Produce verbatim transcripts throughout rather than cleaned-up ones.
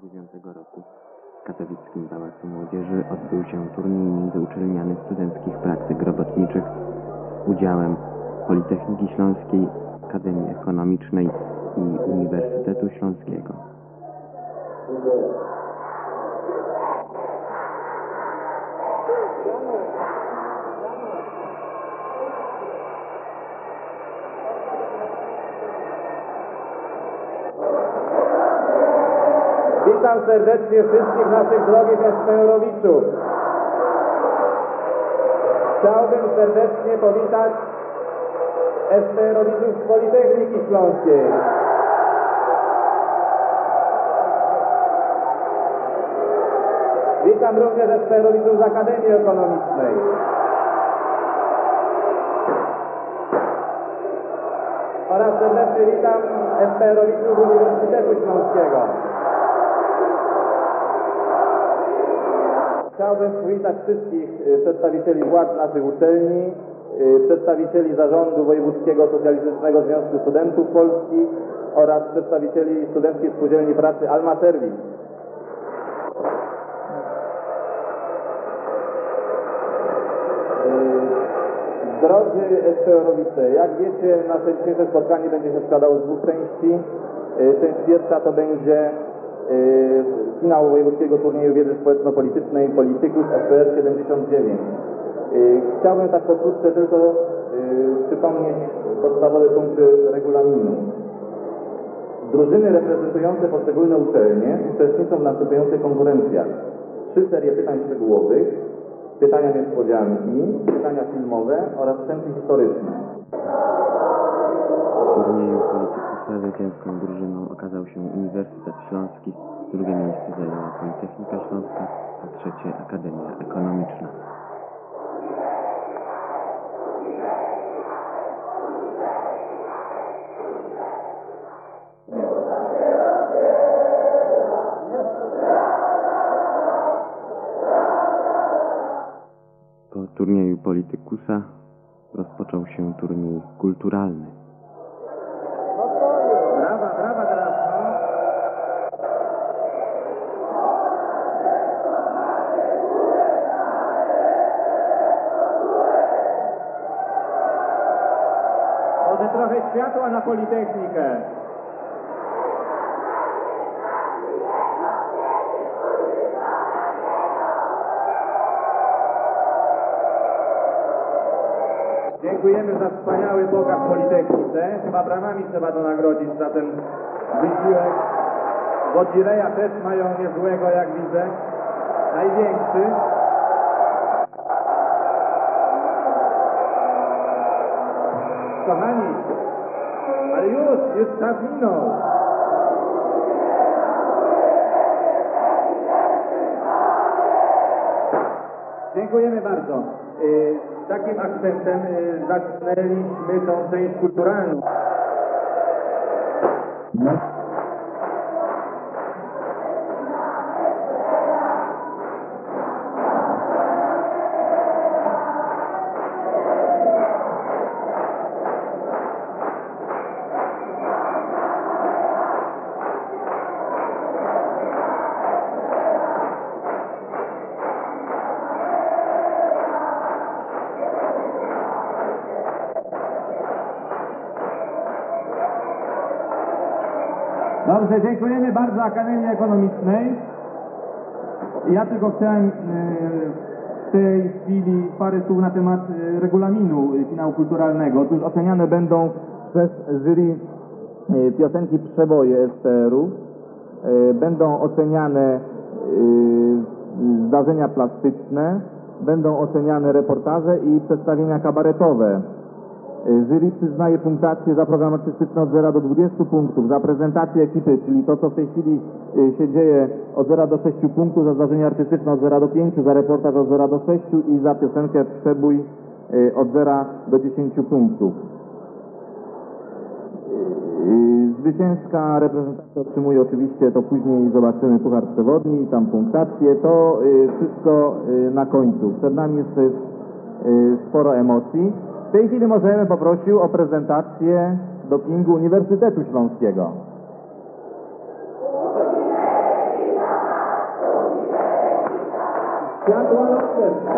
dziewiątego roku w katowickim Pałacu Młodzieży odbył się turniej międzyuczelniany studenckich praktyk robotniczych z udziałem Politechniki Śląskiej, Akademii Ekonomicznej i Uniwersytetu Śląskiego. Witam serdecznie wszystkich naszych drogich SPR-owiczów. Chciałbym serdecznie powitać SPR-owiczów z Politechniki Śląskiej. Witam również SPR-owiczów z Akademii Ekonomicznej. Oraz serdecznie witam SPR-owiczów Uniwersytetu Śląskiego. Chciałbym powitać wszystkich przedstawicieli władz naszych uczelni, przedstawicieli Zarządu Wojewódzkiego Socjalistycznego Związku Studentów Polskich oraz przedstawicieli Studenckiej Spółdzielni Pracy Alma Serwis. Drodzy SPR-owicze, jak wiecie, nasze dzisiejsze spotkanie będzie się składało z dwóch części. Część pierwsza to będzie finał Wojewódzkiego Turnieju Wiedzy Społeczno-Politycznej Politykus S P R siedemdziesiąt dziewięć. Chciałbym tak pokrótce tylko przypomnieć podstawowe punkty regulaminu. Drużyny reprezentujące poszczególne uczelnie uczestniczą w następujących konkurencjach. Trzy serie pytań szczegółowych, pytania niespodzianki, pytania filmowe oraz wstępy historyczne. W turnieju Politikusa zwycięską drużyną okazał się Uniwersytet Śląski, drugie miejsce zajęła Politechnika Śląska, a trzecie Akademia Ekonomiczna. Po turnieju Politikusa rozpoczął się turniej kulturalny. Brawa, brawa teraz, no. Może trochę światła na Politechnikę. Dziękujemy za wspaniały pokaz w Politechnice. Chyba bramami trzeba to nagrodzić za ten wysiłek. Bo Dzireja też mają niezłego, jak widzę. Największy. Kochani, ale już, już czas minął. Dziękujemy bardzo. Takim akcentem zaczynaliśmy tą część kulturalną. No. Dobrze, dziękujemy bardzo Akademii Ekonomicznej. Ja tylko chciałem w tej chwili parę słów na temat regulaminu finału kulturalnego. Otóż oceniane będą przez jury piosenki przeboje S P R-u. Będą oceniane zdarzenia plastyczne, będą oceniane reportaże i przedstawienia kabaretowe. Jury przyznaje punktację za program artystyczny od zera do dwudziestu punktów, za prezentację ekipy, czyli to, co w tej chwili się dzieje, od zera do sześciu punktów, za zdarzenie artystyczne od zera do pięciu, za reportaż od zera do sześciu i za piosenkę Przebój od zera do dziesięciu punktów. Zwycięska reprezentacja otrzymuje oczywiście, to później zobaczymy, puchar przewodni, tam punktację, to wszystko na końcu. Przed nami jeszcze jest sporo emocji. W tej chwili możemy poprosić o prezentację dopingu Uniwersytetu Śląskiego. Światła laserce.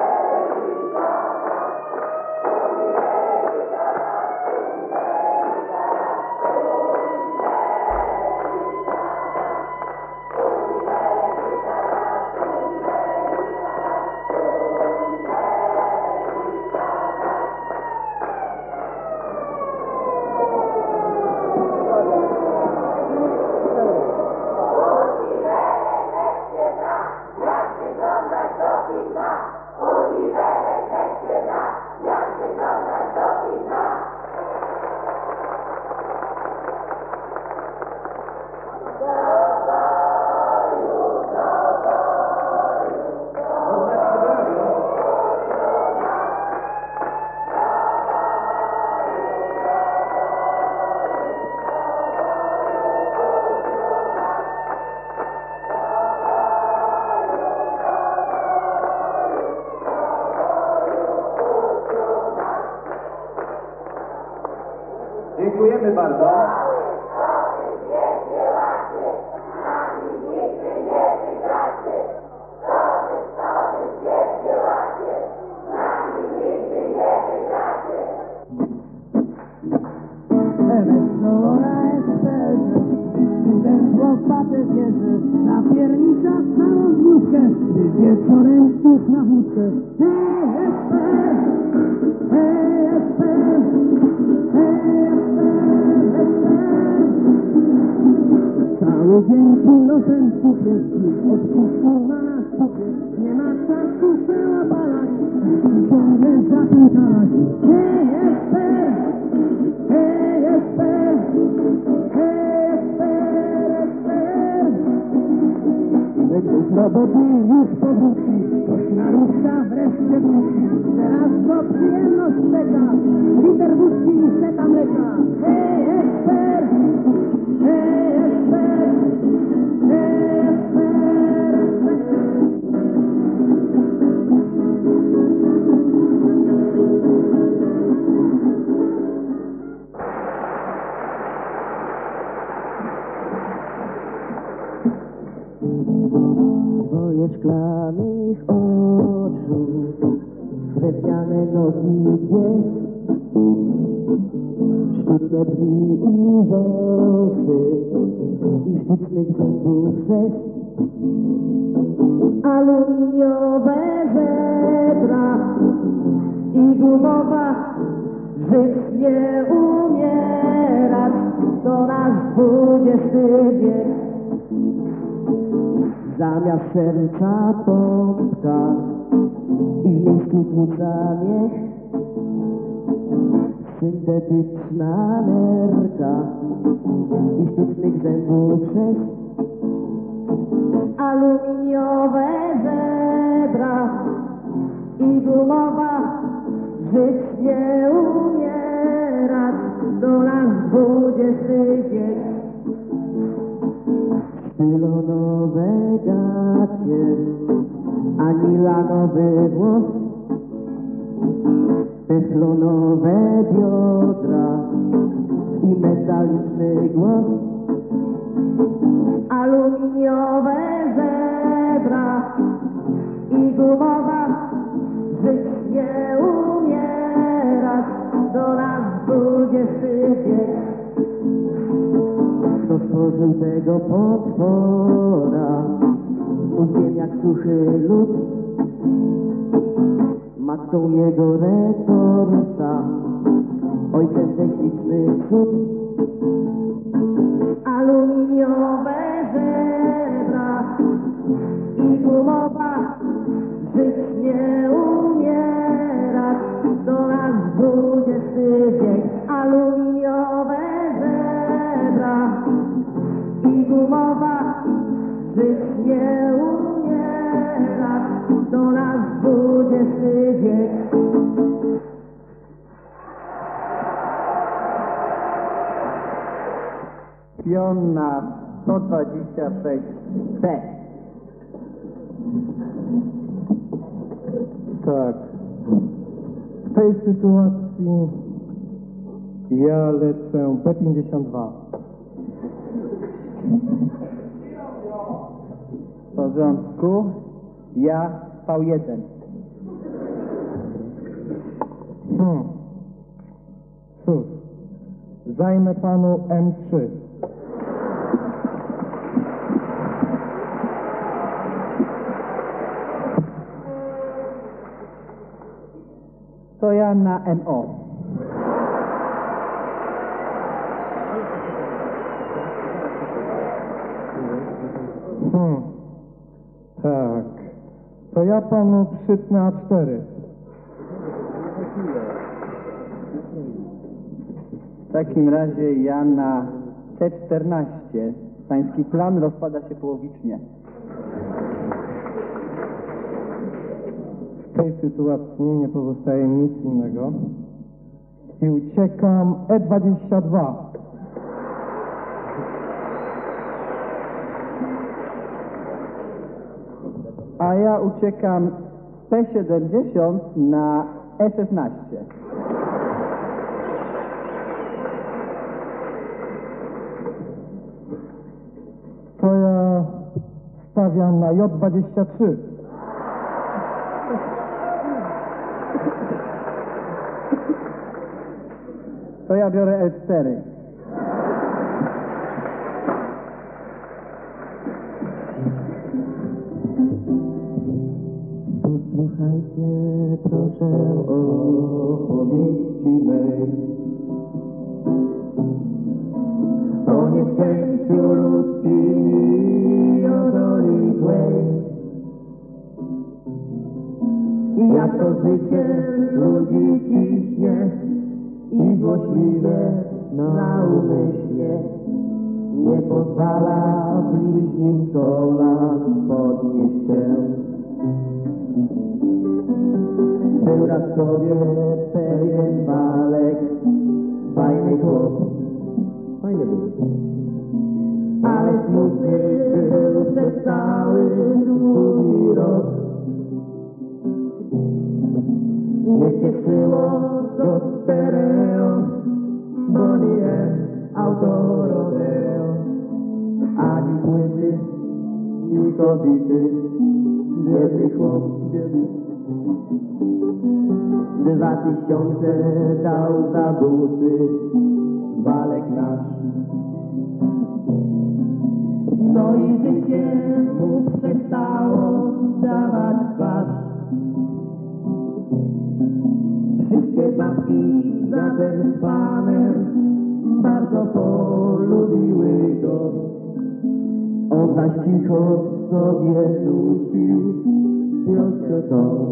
Dziękujemy bardzo. Łopatę bierze, napiernicza całą dniówkę, gdy wieczorem już na wódkę. Hej, Esper! Hej, Esper! Hej, Esper! Esper! Cały dzień kilofem cukry, od puszku ma na stopie. Nie ma czasu się opalać, musi ciągle zapinkalać. Hej, Esper! Hej, Esper! Hej, Esper! Gdy robotnik już powróci, ktoś narusza wreszcie wróci. Teraz go przyjemność czeka, liter wódki i seta mleka. Hej, Esper! Hej, Esper! Hej, Esper! Dwoje szklanych oczu, drewniane nogi dwie, sztuczne drzwi i rzęsy, i sztucznych zębów sześć, aluminiowe żebra i gumowa, żyć nie umierać, to nasz dwudziesty wiek. Zamiast serca pompka i w miejscu płuca miech, syntetyczna nerka i sztucznych zębów sześć, aluminiowe żebra i gumowa, żyć nie umierać, to nasz dwudziesty wiek. Pylonowe gacie, anilanowy włos, teflonowe biodra i metaliczny głos, aluminiowe żebra i gumowa, żyć nie umierać, do nas dwudziesty wiek. Kto stworzył tego potwora, uziem jak suchy lód, matką jego retorta, ojcem technicznych cud. Aluminiowe żebra i gumowa, żyć nie umierać, do nas dwudziesty wiek. Aluminiowe żebra i gumowa, żyć nie umierać, do nas dwudziesty wiek. Pion na sto dwadzieścia sześć C. Tak. W tej sytuacji ja lecę B pięćdziesiąt dwa. W porządku. Ja V jeden. Hmm. Cóż, zajmę panu M trzy. To ja na M O. Hmm. Tak. To ja panu przytnę A cztery. W takim razie ja na C czternaście. Pański plan rozpada się połowicznie. W tej sytuacji nie pozostaje nic innego i uciekam E dwadzieścia dwa. A ja uciekam P siedemdziesiąt na E szesnaście. To ja stawiam na J dwadzieścia trzy. To ja biorę L cztery. Posłuchajcie proszę opowieści mej o nieszczęściu ludzkim i o doli złej. I jak to życie ludzi ciśnie i złośliwie na umyśle nie pozwala bliźnim kolan podnieść się. Był raz sobie pewien Walek, fajny chłop, fajny był, ale smutny był przez cały długi rok. Nie cieszyło go stereo, bo nie auto rodeo, ani płyty, ni kobiety, biedny chłop. Dwa tysiące dał za buty Walek nasz. No i życie mu przestało dawać twarz. Wszystkie babki za ten panem bardzo polubiły go. On zaś cicho sobie nucił pioskę tą.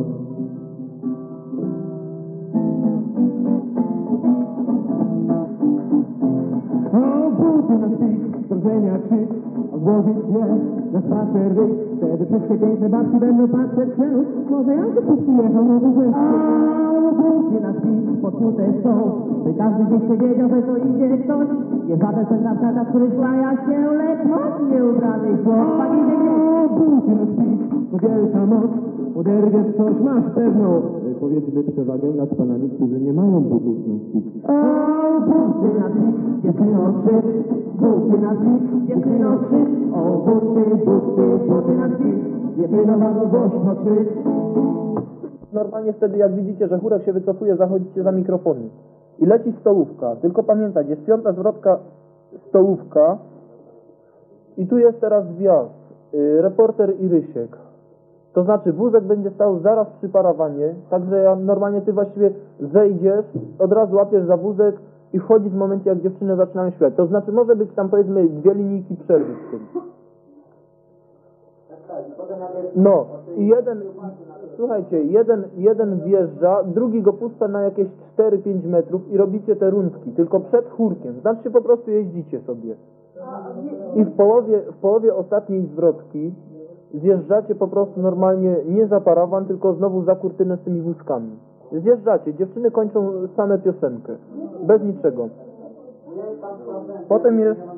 O, buty na śpik, drżenia krzyk, odłożyć je na spacer wyjść. Wtedy wszystkie piękne babki będą patrzeć się. Może ja tu przyjechał na dłużej. O, buty na śpik, potknute są, by każdy gdzieś się wiedział, że to idzie ktoś. Nie żaden sędzia, który szlaja się, lecz modnie ubrany chłop. Tak idzie gdzieś. O, buty na śpik, to wielka moc, oderwiesz coś, masz pewną, powiedzmy, przewagę nad panami, którzy nie mają butów na śpik. O, buty na śpik, dziewczyno krzycz, buty na śpik, dziewczyno krzycz. O, buty, buty, buty na śpik, dziewczyno bardzo głośno krzycz. Normalnie wtedy, jak widzicie, że chórek się wycofuje, zachodzicie za mikrofony. I leci stołówka. Tylko pamiętać, jest piąta zwrotka stołówka. I tu jest teraz wjazd. Yy, reporter i Rysiek. To znaczy wózek będzie stał zaraz przy parawanie, także ja, normalnie ty właściwie zejdziesz, od razu łapiesz za wózek i wchodzisz w momencie, jak dziewczyny zaczynają śpiewać. To znaczy może być tam, powiedzmy, dwie linijki przerwy w tym. No i jeden, słuchajcie, jeden, jeden wjeżdża, drugi go puszcza na jakieś cztery pięć metrów i robicie te rundki, tylko przed chórkiem. Znaczy po prostu jeździcie sobie. I w połowie, w połowie ostatniej zwrotki zjeżdżacie po prostu normalnie nie za parawan, tylko znowu za kurtynę z tymi wózkami. Zjeżdżacie, dziewczyny kończą same piosenkę, bez niczego. Potem jest...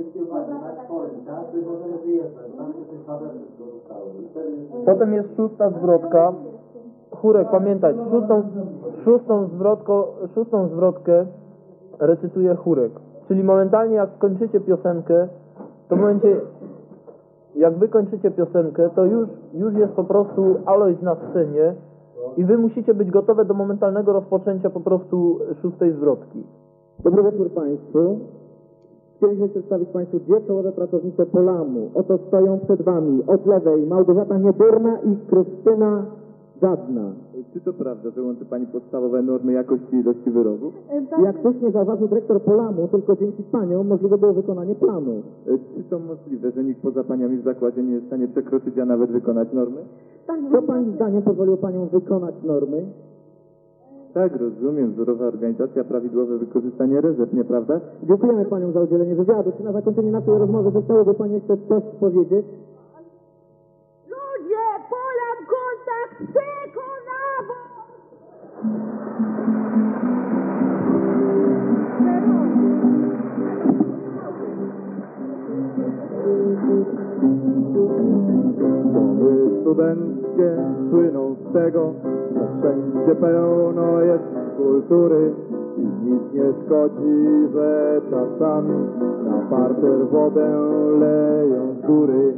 Potem jest szósta zwrotka. Chórek, pamiętaj, szóstą, szóstą, zwrotko, szóstą zwrotkę recytuje chórek. Czyli momentalnie jak skończycie piosenkę, to w momencie jak wy kończycie piosenkę, to już, już jest po prostu Alojz na scenie i wy musicie być gotowe do momentalnego rozpoczęcia po prostu szóstej zwrotki. Dobry wieczór Państwu. Chcieliśmy przedstawić Państwu dwie czołowe pracownice Polamu. Oto stoją przed Wami od lewej Małgorzata Niedurna i Krystyna Żadna. Czy to prawda, że łączy Pani podstawowe normy jakości i ilości wyrobów? Jak słusznie zauważył dyrektor Polamu, tylko dzięki Paniom możliwe było wykonanie planu. Czy to możliwe, że nikt poza Paniami w zakładzie nie jest w stanie przekroczyć, a nawet wykonać normy? Co Pani zdaniem pozwoliło Paniom wykonać normy? Tak, rozumiem. Wzorowa organizacja, prawidłowe wykorzystanie rezerw, nieprawda? Dziękujemy Paniom za udzielenie wywiadu. Czy na zakończenie naszej rozmowy zechciałoby Pani jeszcze coś powiedzieć? Ludzie, Polam kontakt przekonało! Domy studenckie słyną z tego, że wszędzie pełno jest kultury i nic nie szkodzi, że czasami na parter wodę leją z góry.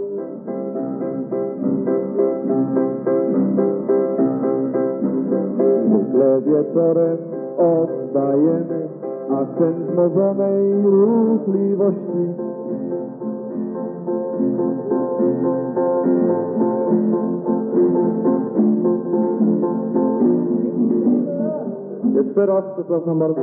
Zwykle wieczorem oddajemy akcent wzmożonej ruchliwości. Jeszcze raz, przepraszam bardzo.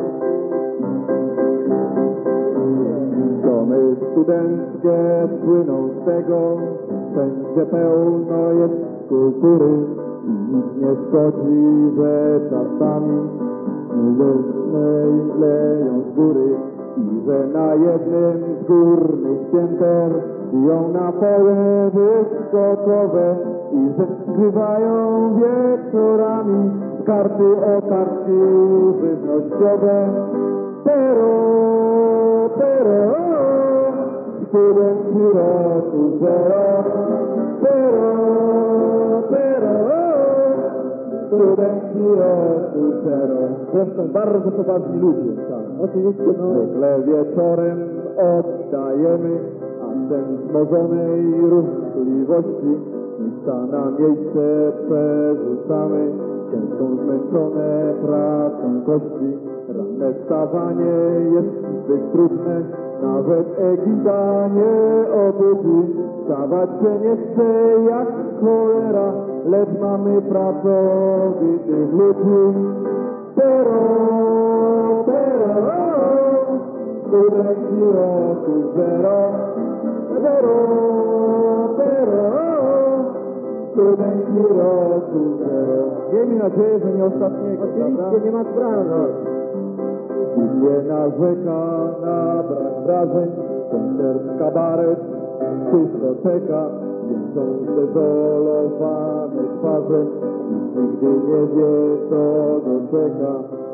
Domy studenckie słyną z tego, wszędzie pełno jest kultury i nic nie szkodzi, że czasami lysne leją z góry i że na jednym z górnych pięter biją napoły wyskokowe i że skrywają wieczorami karty o kartki żywnościowe. Pero, pero, studenci roku zero. Pero, pero, studenci roku zero. Zresztą bardzo poważni ludzie, tak. Oczywiście, no. Zwykle wieczorem oddajemy akcent wzmożonej ruchliwości. Miejsca na miejsce przerzucamy, ciężką zmęczone pracą kości. Ranne wstawanie jest zbyt trudne, nawet Egida nie obudzi. Wstawać się nie chce jak cholera, lecz mamy pracowitych ludzi. Pero, pero, studenci roku zero. Pero, pero, studenci roku zero. Miejmy nadzieję, że nie ostatniego. Oczywiście, nie ma sprawy. Nie narzeka na brak wrażeń, koncert, kabaret, dyskoteka, są zdezolowane twarze, nikt nigdy nie wie, co doczeka.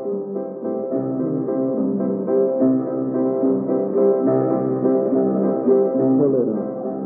Cholera.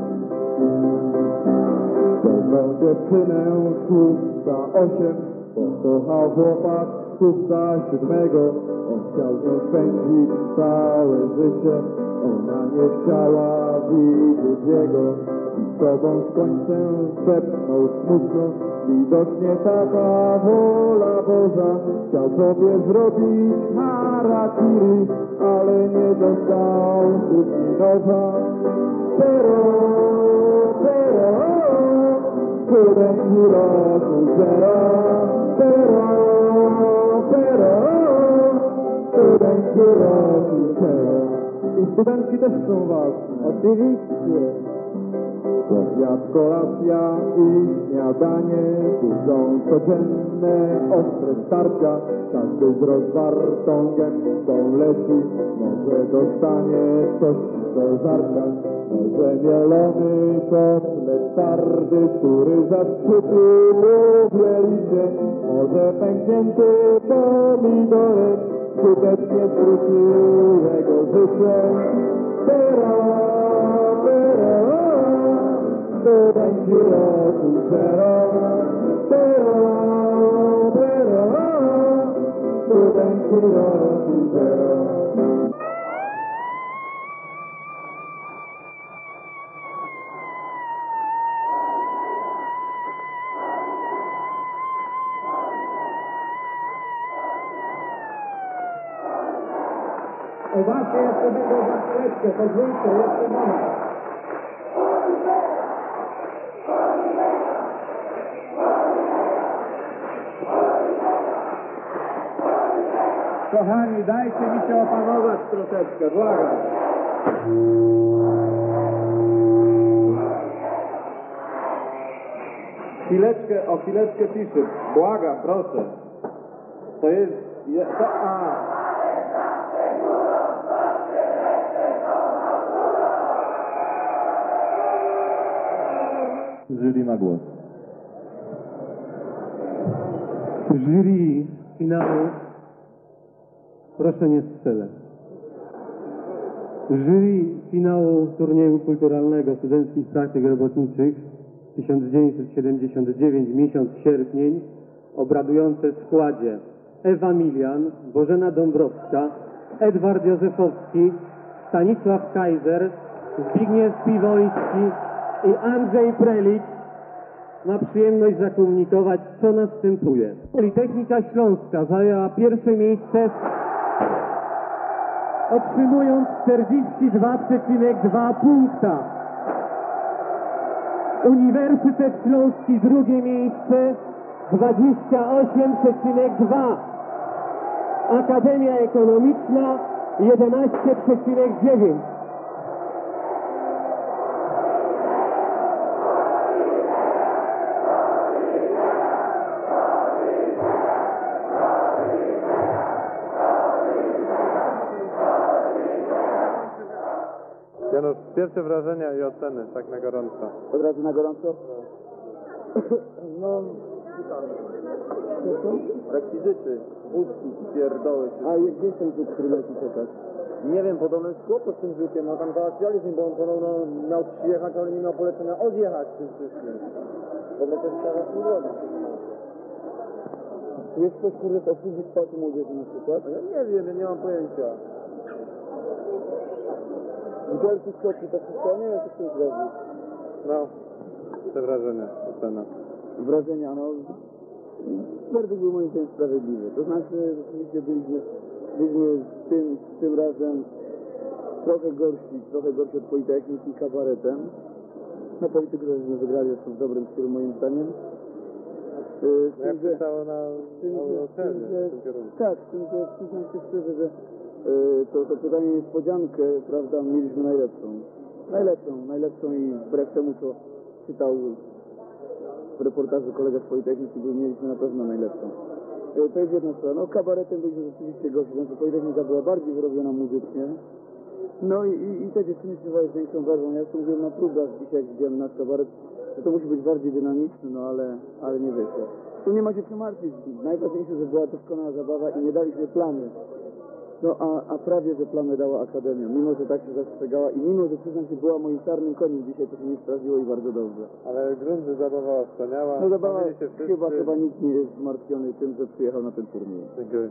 Pewną dziewczynę szósta osiem pokochał chłopak szósta siódmego. On chciał z nią spędzić całe życie, ona nie chciała widzieć jego. I z sobą z końcem szepnął smutno, widocznie taka wola Boża. Chciał sobie zrobić harakiri, ale nie dostał kuchni noża. Pero, pero, studenci roku zero. Pero, pero, studenci roku zero. I studentki też są ważne. Oczywiście. Obiad, kolacja i śniadanie, tu są codzienne ostre starcia. Każdy z rozwartą gębą leci, może dostanie coś do żarcia. Może mielony kotlet twardy, który zastrzypi lubieliście. Może pęknięty pomidorek skutecznie skróci jego życie. Pero, pero, studenci roku zero. Pero, pero, studenci roku zero. O właśnie, jeszcze będą za chwileczkę, pozwólcie, jeszcze moment. Kochani, dajcie mi się opanować troszeczkę, błagam. Chwileczkę, o chwileczkę ciszy. Błagam, proszę. To jest... Je, to, a. Jury ma głos. Jury finału, proszę nie strzelać. Jury finału turnieju kulturalnego studenckich praktyk robotniczych tysiąc dziewięćset siedemdziesiąt dziewięć, miesiąc sierpień, obradujące w składzie Ewa Milian, Bożena Dąbrowska, Edward Józefowski, Stanisław Kaiser, Zbigniew Piwoński i Andrzej Prelicz, ma przyjemność zakomunikować, co następuje. Politechnika Śląska zajęła pierwsze miejsce, otrzymując czterdzieści dwa przecinek dwa punkta. Uniwersytet Śląski drugie miejsce, dwadzieścia osiem przecinek dwa. Akademia Ekonomiczna jedenaście przecinek dziewięć. Janusz, pierwsze wrażenia i oceny, tak na gorąco. Od razu na gorąco? No... Rekwizyty, wódki, pierdoły. A gdzie jest ten rzut, który miał ci czekać? Nie wiem, podobno jest kłopot z tym rzutem, no tam załatwialiśmy, bo on podobno miał przyjechać, ale nie miał polecenia odjechać tym wszystkim. Bo my też teraz nie robić. Tu jest coś, kurde, z obsługi spłaty młodzieży na przykład? Ja nie wiem, ja nie mam pojęcia. Widelki, skoki, to wszystko, nie wiem, co chcesz zrobić. No, te wrażenia, ocena. Wrażenia, no... Werdykt był moim zdaniem sprawiedliwy. To znaczy, rzeczywiście byliśmy, byliśmy tym, tym razem trochę gorsi, trochę gorsi od Politechniki kabaretem. No politykę żeśmy wygrali zresztą w dobrym stylu moim zdaniem. Yy, Jak że- pisało na, z tym, na że- z ocenie tym, że- w tym kierunku. Tak, z tym, że przyznam się szczerze, że yy, to, to pytanie niespodziankę, prawda, mieliśmy najlepszą. Najlepszą, najlepszą i wbrew temu, co czytał w reportażu kolega z Politechniki, bo mieliśmy na pewno najlepszą. Yy, To jest jedna sprawa. No kabaretem byliśmy rzeczywiście gorsi, znaczy Politechnika była bardziej wyrobiona muzycznie. No i, i, i te dziewczyny śpiewały z większą werwą. Ja już to mówiłem na próbach dzisiaj, jak widziałem nasz kabaret, że to musi być bardziej dynamiczny, no ale, ale nie wyszło. Tu nie ma się co martwić. Najważniejsze, że była doskonała zabawa i nie daliśmy plamy. No a, a prawie, że plamę dała Akademia, mimo że tak się zastrzegała i mimo, że przyznam się, była moim czarnym koniem dzisiaj, to się nie sprawdziło i bardzo dobrze. Ale grunt, że zabawa wspaniała. No zabawa, Bawili się wszyscy. chyba, chyba nikt nie jest zmartwiony tym, że przyjechał na ten turniej. Dziękuję.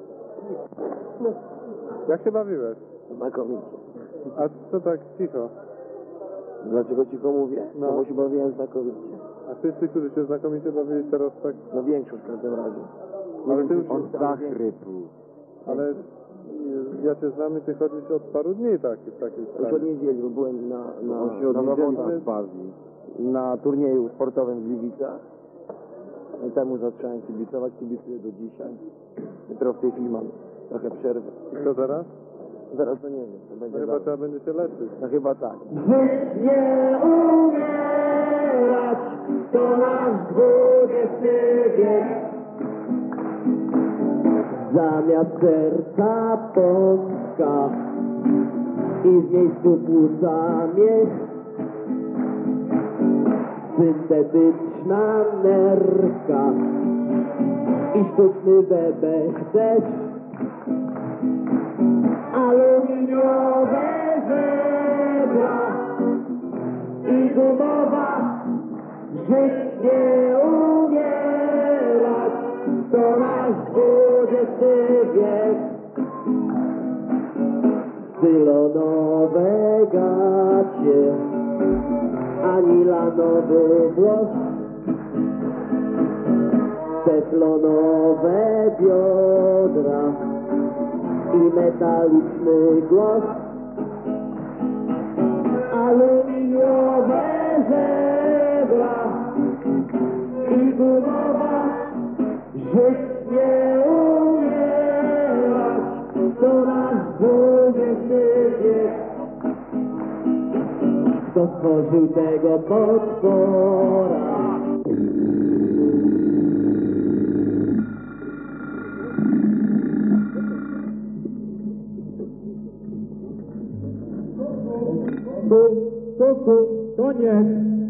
Jak się bawiłeś? Znakomicie. A co tak cicho? Dlaczego cicho mówię? No. No bo się bawiłem znakomicie. A wszyscy, którzy się znakomicie bawili, teraz tak... No większość w każdym razie. Ale ty już... On zachrypł. Ale ja cię znam i ty chodzisz od paru dni tak, w takim Już od stanie. niedzieli, bo byłem na, na, On się od na niedzieli zawodach bawi. Na turnieju sportowym w Gliwicach. I temu zacząłem kibicować, kibicuję do dzisiaj. Dopiero w tej chwili mam trochę przerwy. I co teraz? Zaraz to nie wiem, to No będzie chyba dalej. trzeba będzie się leczyć. No chyba tak. Żyć nie umierać, to nasz dwudziesty wiek. Zamiast serca Polska i w miejscu płuca miech. Syntetyczna nerka i sztuczny bebek też. Aluminiowe żebra i gumowa. Żyć nie umierać, to nasz dwudziesty wiek. Stylonowe gacie, ani lanowy włos. Teflonowe biodra i metaliczny głos. Aluminiowe żebra i gumowa, żyć nie umierać, to nasz dwudziesty wiek. Kto stworzył tego potwora? Kuku, koniec.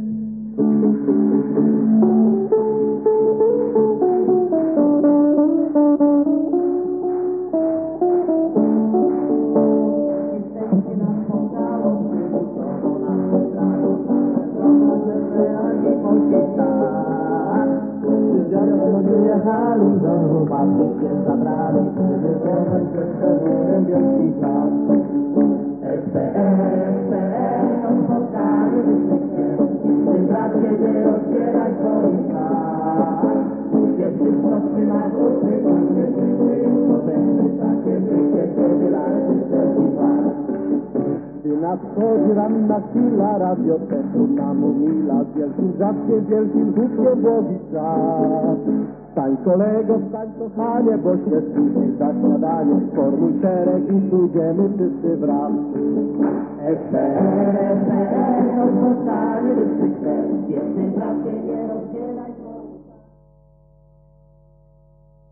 Jesteście nas spotkało, przymusowo nas wybrało, droga ze sferami polskiej stan. Ludzie jechali do łopaty się zabrali, wywołać przez pełnym wielki plan. S P R, S P R, to spotkanie wyszczyknie, ty bracie nie rozbieraj swoich szat. Gdzie wszystko trzyma grupy, gdzie żyły to będzie takie życie, kiedy lasy serci was. Gdy nadchodzi ranna chwila, radioteku nam umila, z wielkim wrzaskiem, wielkim hutkiem łowi czas. Stań kolego, stań kochanie, bo się spóźni za śniadanie, formuj szereg i pójdziemy wszyscy wraz. S P R, S P R, to spotkanie wyszczyknie, ty bracie nie rozbieraj